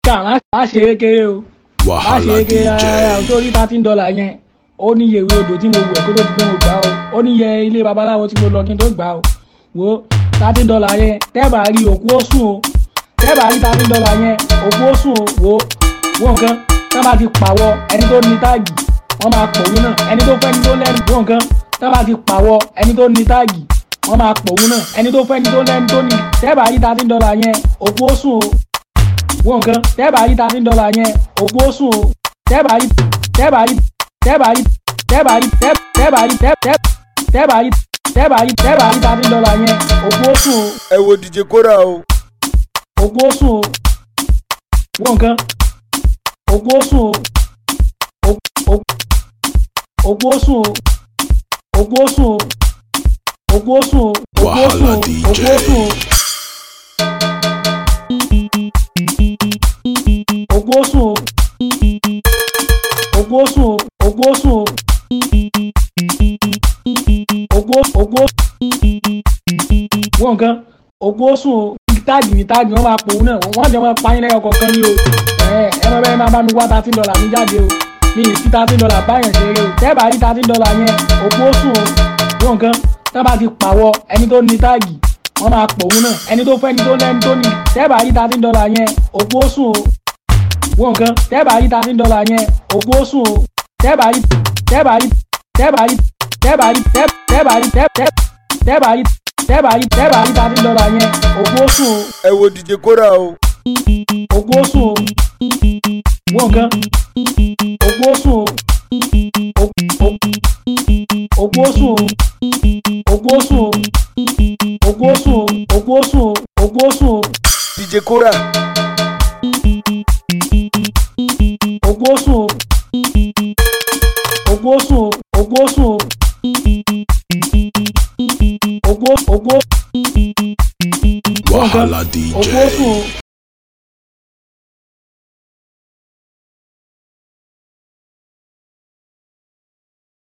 má ṣe é kéré o. Má ṣe é kéré rárá o. Torí $13 yẹn ó ní iye ìwé odò tí mo wẹ̀ kó tó di pé mo gbà o. Ó ní iye ilé babaláwo tí mo lọ kí n tó gbà o. Wo $13 yẹn tẹ́ẹ̀bà rí òkú ó sùn o. Tẹ́ẹ̀bà rí $13 yẹn òkú ó sùn o. Wo nǹkan tẹ́ bá ti pàwọ́ ẹni tó ní táàgì wọ́n máa pòwú náà. Ẹni tó fẹ́ ni tó lẹ́nu. Wo nǹkan tẹ́ bá ti pàwọ́ ẹni tó ní táàgì wọ́n máa pòwú náà. Ẹni tó fẹ́ ni tó lẹ́nu tó ní. Tẹ́ẹ̀bà rí $13 yẹn òkú ó sùn o. Wo nǹkan tẹ́ẹ̀bà rí $13 yẹn òkú ó sùn o. Tẹ́ẹ̀bà rí $13 yẹn òkú ó sùn o. Ẹ wo DJ Kora o. Òkú ó sùn o. Wo nǹkan òkú ó sùn o. Òkú ó sùn o. Òkú ó sùn o. Òkú ó sùn o. Òkú ó sùn o. Òkú ó sùn o. Òkú ó sùn o. Òkú ó sùn o. Òkú ó sùn o. Wo nǹkan òkú ó sùn o. Táàgì wọ́n máa pòun náà wọ́n jẹ́ wọ́n pa yín lẹ́yọ̀ kọ̀ọ̀kan ní o. Ẹ mọ bẹ́ẹ̀ máa bá mi wá $13 mi jáde o. Mi ì fi $13 báyẹn ṣeré o. Tẹ́ẹ̀bà rí $13 yẹn òkú ó sùn o. Wo nǹkan tẹ́ bá ti pàwọ́ ẹni tó ní táàgì wọ́n máa pòun náà. Ẹni tó fẹ́ ni tó lẹ́nu tó ní. Tẹ́ẹ̀bà rí $13 yẹn òkú ó sùn o. Wo nǹkan tẹ́ẹ̀bà rí $13 yẹn òkú ó sùn o. Tẹ́ẹ̀bà rí $13 yẹn òkú ó sùn o. Ẹ wo DJ Kora o. Òkú ó sùn o. Wo nǹkan òkú ó sùn o. Òkú ó sùn o. Òkú ó sùn o. Òkú ó sùn o. Òkú ó sùn o. Òkú ó sùn o. DJ Kora. Òkú ó sùn o. Òkú ó sùn o. Òkú ó sùn o. Wahala DJ. Òkú ó sùn o.